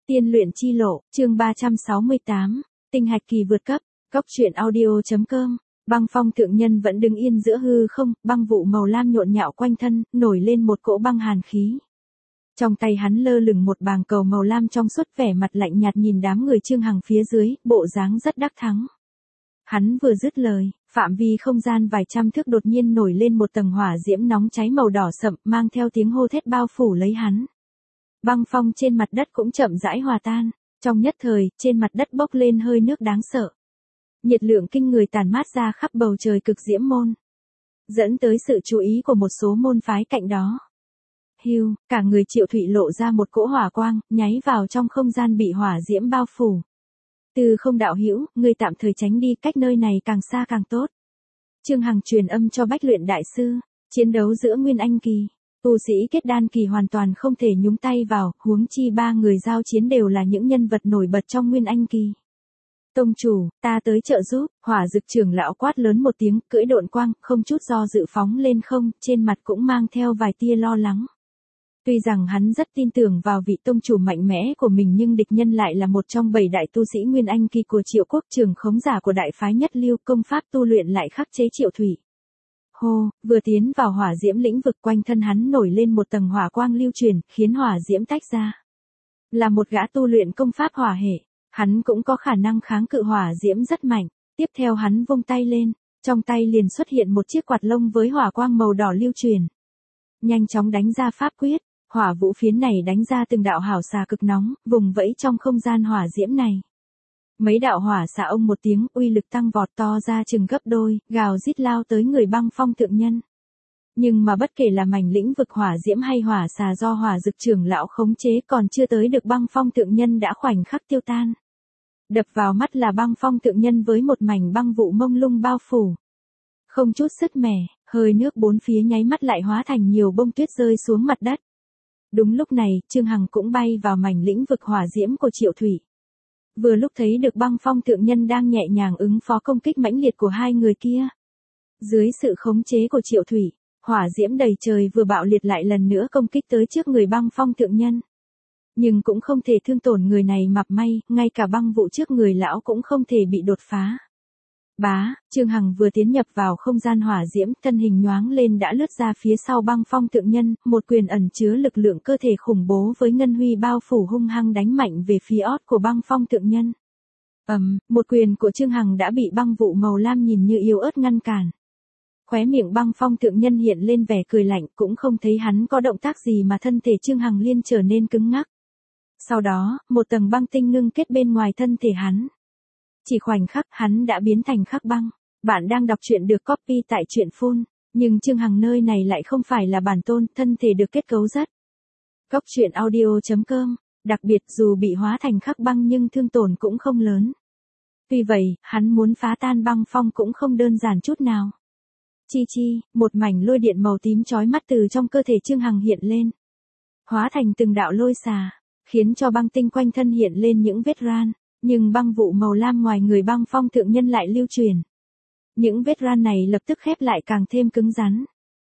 Tiên luyện chi lộ, chương 368, tinh hạch kỳ vượt cấp, Cốc truyện audio.com. Băng Phong thượng nhân vẫn đứng yên giữa hư không, băng vụ màu lam nhộn nhạo quanh thân, nổi lên một cỗ băng hàn khí. Trong tay hắn lơ lửng một bàng cầu màu lam trong suốt, vẻ mặt lạnh nhạt nhìn đám người Trương Hằng phía dưới, bộ dáng rất đắc thắng. Hắn vừa dứt lời, phạm vi không gian vài trăm thước đột nhiên nổi lên một tầng hỏa diễm nóng cháy màu đỏ sậm, mang theo tiếng hô thét bao phủ lấy hắn. Băng phong trên mặt đất cũng chậm rãi hòa tan, trong nhất thời, trên mặt đất bốc lên hơi nước đáng sợ. Nhiệt lượng kinh người tản mát ra khắp bầu trời cực diễm môn, dẫn tới sự chú ý của một số môn phái cạnh đó. Hưu, cả người Triệu Thụy lộ ra một cỗ hỏa quang, nháy vào trong không gian bị hỏa diễm bao phủ. Từ không đạo hữu, ngươi tạm thời tránh đi, cách nơi này càng xa càng tốt. Trương Hằng truyền âm cho Bách Luyện đại sư, chiến đấu giữa Nguyên Anh kỳ, tu sĩ kết đan kỳ hoàn toàn không thể nhúng tay vào, huống chi ba người giao chiến đều là những nhân vật nổi bật trong Nguyên Anh kỳ. Tông chủ, ta tới trợ giúp, Hỏa Dực trưởng lão quát lớn một tiếng, cưỡi độn quang, không chút do dự phóng lên không, trên mặt cũng mang theo vài tia lo lắng. Tuy rằng hắn rất tin tưởng vào vị tông chủ mạnh mẽ của mình, nhưng địch nhân lại là một trong 7 đại tu sĩ Nguyên Anh kỳ của Triệu Quốc, trưởng khống giả của đại phái Nhất Lưu, công pháp tu luyện lại khắc chế Triệu Thụy. Hô, vừa tiến vào hỏa diễm lĩnh vực, quanh thân hắn nổi lên một tầng hỏa quang lưu truyền, khiến hỏa diễm tách ra. Là một gã tu luyện công pháp hỏa hệ, hắn cũng có khả năng kháng cự hỏa diễm rất mạnh. Tiếp theo hắn vung tay lên, trong tay liền xuất hiện một chiếc quạt lông với hỏa quang màu đỏ lưu truyền. Nhanh chóng đánh ra pháp quyết, hỏa vũ phiến này đánh ra từng đạo hảo xà cực nóng, vùng vẫy trong không gian hỏa diễm này. Mấy đạo hỏa xà ông một tiếng, uy lực tăng vọt to ra chừng gấp đôi, gào rít lao tới người Băng Phong thượng nhân. Nhưng mà bất kể là mảnh lĩnh vực hỏa diễm hay hỏa xà do Hỏa Dực trưởng lão khống chế, còn chưa tới được Băng Phong thượng nhân đã khoảnh khắc tiêu tan. Đập vào mắt là Băng Phong thượng nhân với một mảnh băng vụ mông lung bao phủ. Không chút sứt mẻ, hơi nước bốn phía nháy mắt lại hóa thành nhiều bông tuyết rơi xuống mặt đất. Đúng lúc này, Trương Hằng cũng bay vào mảnh lĩnh vực hỏa diễm của Triệu Thụy. Vừa lúc thấy được Băng Phong thượng nhân đang nhẹ nhàng ứng phó công kích mãnh liệt của hai người kia. Dưới sự khống chế của Triệu Thụy, hỏa diễm đầy trời vừa bạo liệt lại lần nữa công kích tới trước người Băng Phong thượng nhân. Nhưng cũng không thể thương tổn người này mảy may, ngay cả băng vụ trước người lão cũng không thể bị đột phá. Bá, Trương Hằng vừa tiến nhập vào không gian hỏa diễm, thân hình nhoáng lên đã lướt ra phía sau Băng Phong thượng nhân, một quyền ẩn chứa lực lượng cơ thể khủng bố với ngân huy bao phủ hung hăng đánh mạnh về phía ót của Băng Phong thượng nhân. Một quyền của Trương Hằng đã bị băng vụ màu lam nhìn như yếu ớt ngăn cản. Khóe miệng Băng Phong thượng nhân hiện lên vẻ cười lạnh, cũng không thấy hắn có động tác gì mà thân thể Trương Hằng liền trở nên cứng ngắc. Sau đó, một tầng băng tinh ngưng kết bên ngoài thân thể hắn. Chỉ khoảnh khắc hắn đã biến thành khắc băng. Bạn đang đọc truyện được copy tại truyện phun, nhưng Trương Hằng nơi này lại không phải là bản tôn, thân thể được kết cấu rất. Cốc truyện audio.com, đặc biệt dù bị hóa thành khắc băng nhưng thương tổn cũng không lớn. Tuy vậy, hắn muốn phá tan băng phong cũng không đơn giản chút nào. Chi, một mảnh lôi điện màu tím chói mắt từ trong cơ thể Trương Hằng hiện lên. Hóa thành từng đạo lôi xà, khiến cho băng tinh quanh thân hiện lên những vết ran. Nhưng băng vụ màu lam ngoài người Băng Phong thượng nhân lại lưu truyền. Những vết ran này lập tức khép lại càng thêm cứng rắn.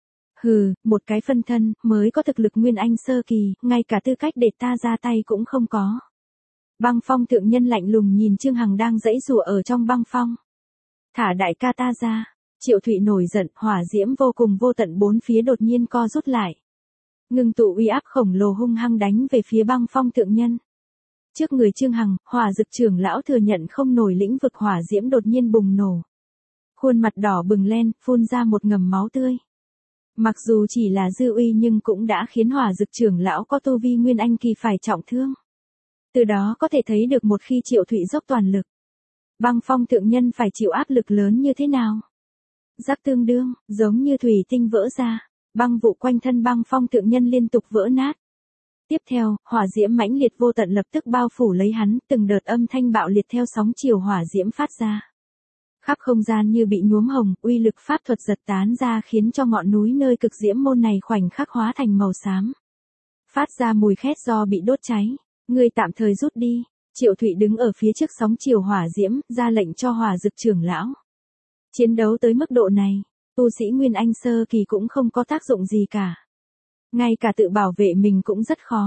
Hừ, một cái phân thân, mới có thực lực Nguyên Anh sơ kỳ, ngay cả tư cách để ta ra tay cũng không có. Băng Phong thượng nhân lạnh lùng nhìn Trương Hằng đang giãy giụa ở trong băng phong. Thả đại ca ta ra. Triệu Thụy nổi giận, hỏa diễm vô cùng vô tận bốn phía đột nhiên co rút lại. Ngưng tụ uy áp khổng lồ hung hăng đánh về phía Băng Phong thượng nhân. Trước người Trương Hằng, Hỏa Dực trưởng lão thừa nhận không nổi, lĩnh vực hỏa diễm đột nhiên bùng nổ. Khuôn mặt đỏ bừng lên, phun ra một ngầm máu tươi. Mặc dù chỉ là dư uy nhưng cũng đã khiến Hỏa Dực trưởng lão có tu vi Nguyên Anh kỳ phải trọng thương. Từ đó có thể thấy được một khi Triệu Thụy dốc toàn lực, Băng Phong thượng nhân phải chịu áp lực lớn như thế nào. Rắc tương đương, giống như thủy tinh vỡ ra, băng vụ quanh thân Băng Phong thượng nhân liên tục vỡ nát. Tiếp theo, hỏa diễm mãnh liệt vô tận lập tức bao phủ lấy hắn, từng đợt âm thanh bạo liệt theo sóng chiều hỏa diễm phát ra. Khắp không gian như bị nhuốm hồng, uy lực pháp thuật giật tán ra khiến cho ngọn núi nơi cực diễm môn này khoảnh khắc hóa thành màu xám. Phát ra mùi khét do bị đốt cháy. Ngươi tạm thời rút đi. Triệu Thụy đứng ở phía trước sóng chiều hỏa diễm, ra lệnh cho Hỏa Dực trưởng lão. Chiến đấu tới mức độ này, tu sĩ Nguyên Anh sơ kỳ cũng không có tác dụng gì cả. Ngay cả tự bảo vệ mình cũng rất khó.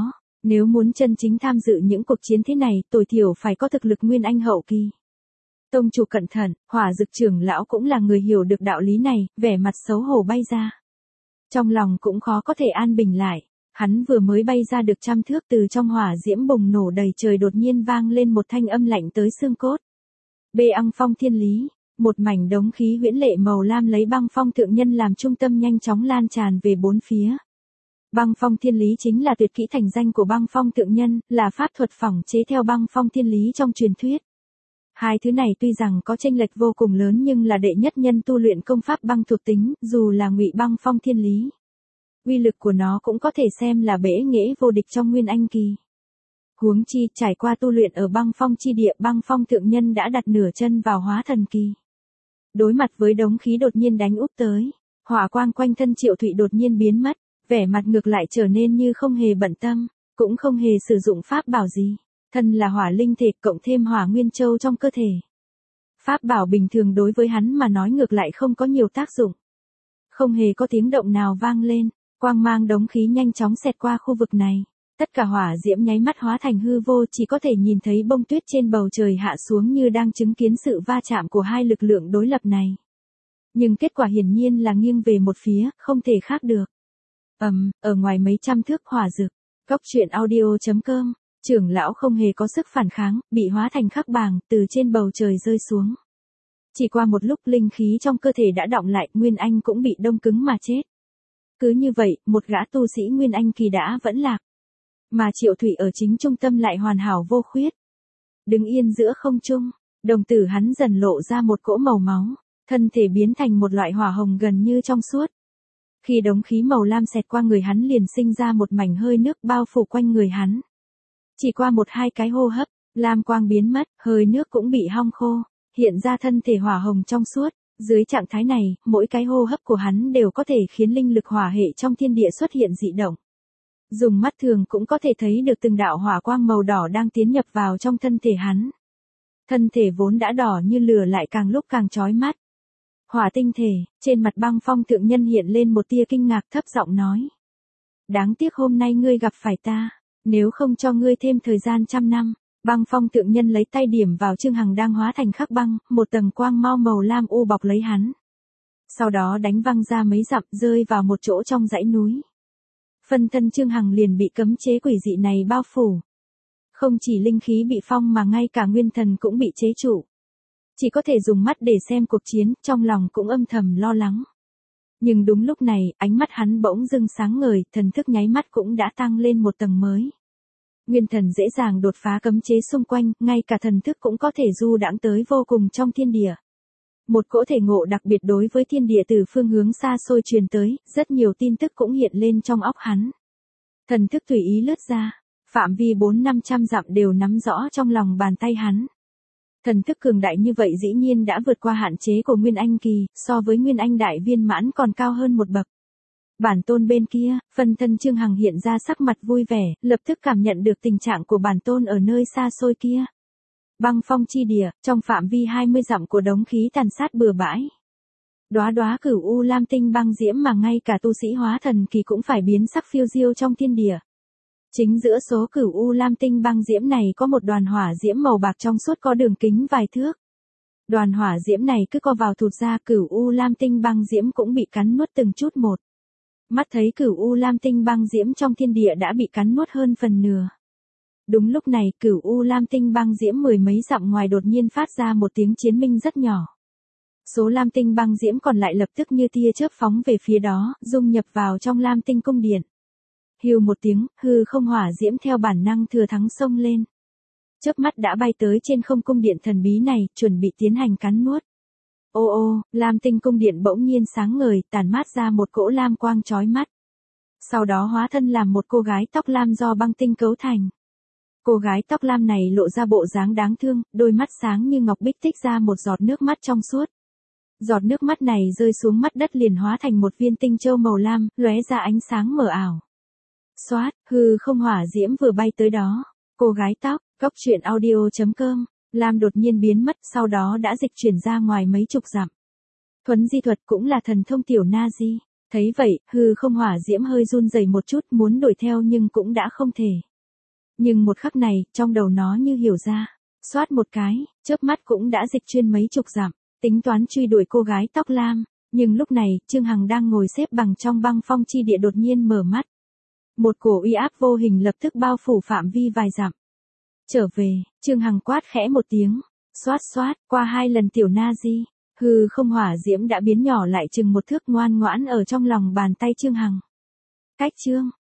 Nếu muốn chân chính tham dự những cuộc chiến thế này, tối thiểu phải có thực lực nguyên anh hậu kỳ. Tông chủ cẩn thận, Hỏa Dực trưởng lão cũng là người hiểu được đạo lý này, vẻ mặt xấu hổ bay ra. Trong lòng cũng khó có thể an bình lại, hắn vừa mới bay ra được 100 thước từ trong hỏa diễm bùng nổ đầy trời đột nhiên vang lên một thanh âm lạnh tới xương cốt. Bê Ăng Phong Thiên Lý, một mảnh đống khí huyễn lệ màu lam lấy Băng Phong thượng nhân làm trung tâm nhanh chóng lan tràn về bốn phía. Băng Phong Thiên Lý chính là tuyệt kỹ thành danh của Băng Phong thượng nhân, là pháp thuật phỏng chế theo Băng Phong Thiên Lý trong truyền thuyết. Hai thứ này tuy rằng có chênh lệch vô cùng lớn nhưng là đệ nhất nhân tu luyện công pháp băng thuộc tính, dù là Ngụy Băng Phong Thiên Lý. Uy lực của nó cũng có thể xem là bẽ nghễ vô địch trong nguyên anh kỳ. Huống chi trải qua tu luyện ở Băng Phong chi địa, Băng Phong thượng nhân đã đặt nửa chân vào hóa thần kỳ. Đối mặt với đống khí đột nhiên đánh úp tới, hỏa quang quanh thân Triệu Thụy đột nhiên biến mất, vẻ mặt ngược lại trở nên như không hề bận tâm, cũng không hề sử dụng pháp bảo gì. Thân là hỏa linh thể cộng thêm hỏa nguyên châu trong cơ thể. Pháp bảo bình thường đối với hắn mà nói ngược lại không có nhiều tác dụng. Không hề có tiếng động nào vang lên, quang mang đống khí nhanh chóng xẹt qua khu vực này. Tất cả hỏa diễm nháy mắt hóa thành hư vô, chỉ có thể nhìn thấy bông tuyết trên bầu trời hạ xuống như đang chứng kiến sự va chạm của hai lực lượng đối lập này. Nhưng kết quả hiển nhiên là nghiêng về một phía, không thể khác được. Ở ngoài mấy trăm thước Hỏa Dực, Cóc Truyện Audio.com. Trưởng lão không hề có sức phản kháng, bị hóa thành khắc bàng, từ trên bầu trời rơi xuống. Chỉ qua một lúc linh khí trong cơ thể đã đọng lại, Nguyên Anh cũng bị đông cứng mà chết. Cứ như vậy, một gã tu sĩ Nguyên Anh kỳ đã vẫn lạc. Mà Triệu Thụy ở chính trung tâm lại hoàn hảo vô khuyết. Đứng yên giữa không trung, đồng tử hắn dần lộ ra một cỗ màu máu, thân thể biến thành một loại hỏa hồng gần như trong suốt. Khi đống khí màu lam xẹt qua người hắn liền sinh ra một mảnh hơi nước bao phủ quanh người hắn. Chỉ qua 1-2 cái hô hấp, lam quang biến mất, hơi nước cũng bị hong khô, hiện ra thân thể hỏa hồng trong suốt. Dưới trạng thái này, mỗi cái hô hấp của hắn đều có thể khiến linh lực hỏa hệ trong thiên địa xuất hiện dị động. Dùng mắt thường cũng có thể thấy được từng đạo hỏa quang màu đỏ đang tiến nhập vào trong thân thể hắn. Thân thể vốn đã đỏ như lửa lại càng lúc càng chói mắt. Hỏa tinh thể, trên mặt Băng Phong thượng nhân hiện lên một tia kinh ngạc, thấp giọng nói. Đáng tiếc hôm nay ngươi gặp phải ta. Nếu không cho ngươi thêm thời gian 100 năm, Băng Phong thượng nhân lấy tay điểm vào Trương Hằng đang hóa thành khắc băng, một tầng quang mau màu lam u bọc lấy hắn. Sau đó đánh văng ra mấy dặm, rơi vào một chỗ trong dãy núi. Phân thân Trương Hằng liền bị cấm chế quỷ dị này bao phủ. Không chỉ linh khí bị phong mà ngay cả nguyên thần cũng bị chế trụ. Chỉ có thể dùng mắt để xem cuộc chiến, trong lòng cũng âm thầm lo lắng. Nhưng đúng lúc này, ánh mắt hắn bỗng dưng sáng ngời, thần thức nháy mắt cũng đã tăng lên một tầng mới. Nguyên thần dễ dàng đột phá cấm chế xung quanh, ngay cả thần thức cũng có thể du đãng tới vô cùng trong thiên địa. Một cỗ thể ngộ đặc biệt đối với thiên địa từ phương hướng xa xôi truyền tới, rất nhiều tin tức cũng hiện lên trong óc hắn. Thần thức tùy ý lướt ra, phạm vi 400-500 dặm đều nắm rõ trong lòng bàn tay hắn. Thần thức cường đại như vậy dĩ nhiên đã vượt qua hạn chế của Nguyên Anh kỳ, so với Nguyên Anh đại viên mãn còn cao hơn một bậc. Bản tôn bên kia, phân thân Trương Hằng hiện ra sắc mặt vui vẻ, lập tức cảm nhận được tình trạng của bản tôn ở nơi xa xôi kia. Băng Phong chi địa, trong phạm vi 20 dặm của đống khí tàn sát bừa bãi. Đóa đóa cửu u lam tinh băng diễm mà ngay cả tu sĩ hóa thần kỳ cũng phải biến sắc phiêu diêu trong thiên địa. Chính giữa số cửu u lam tinh băng diễm này có một đoàn hỏa diễm màu bạc trong suốt có đường kính vài thước. Đoàn hỏa diễm này cứ co vào thụt ra, cửu u lam tinh băng diễm cũng bị cắn nuốt từng chút một. Mắt thấy cửu u lam tinh băng diễm trong thiên địa đã bị cắn nuốt hơn phần nửa. Đúng lúc này, cửu u lam tinh băng diễm mười mấy dặm ngoài đột nhiên phát ra một tiếng chiến minh rất nhỏ. Số lam tinh băng diễm còn lại lập tức như tia chớp phóng về phía đó, dung nhập vào trong lam tinh cung điện. Hưu một tiếng, hư không hỏa diễm theo bản năng thừa thắng xông lên. Chớp mắt đã bay tới trên không cung điện thần bí này, chuẩn bị tiến hành cắn nuốt. Ô ô, lam tinh cung điện bỗng nhiên sáng ngời, tản mát ra một cỗ lam quang chói mắt. Sau đó hóa thân làm một cô gái tóc lam do băng tinh cấu thành. Cô gái tóc lam này lộ ra bộ dáng đáng thương, đôi mắt sáng như ngọc bích tích ra một giọt nước mắt trong suốt. Giọt nước mắt này rơi xuống mắt đất liền hóa thành một viên tinh châu màu lam, lóe ra ánh sáng mờ ảo. Xoát, hư không hỏa diễm vừa bay tới đó. Cô gái tóc, Cóc Truyện Audio.com, lam đột nhiên biến mất, sau đó đã dịch chuyển ra ngoài mấy chục dặm. Thuấn di thuật cũng là thần thông tiểu na di. Thấy vậy, hư không hỏa diễm hơi run rẩy một chút, muốn đuổi theo nhưng cũng đã không thể. Nhưng một khắc này, trong đầu nó như hiểu ra. Xoát một cái, chớp mắt cũng đã dịch chuyên mấy chục dặm, tính toán truy đuổi cô gái tóc lam. Nhưng lúc này, Trương Hằng đang ngồi xếp bằng trong băng phong chi địa đột nhiên mở mắt. Một cổ uy áp vô hình lập tức bao phủ phạm vi vài dặm. Trở về, Trương Hằng quát khẽ một tiếng, xoát xoát, qua 2 lần tiểu na di, hư không hỏa diễm đã biến nhỏ lại chừng 1 thước ngoan ngoãn ở trong lòng bàn tay Trương Hằng. Cách chương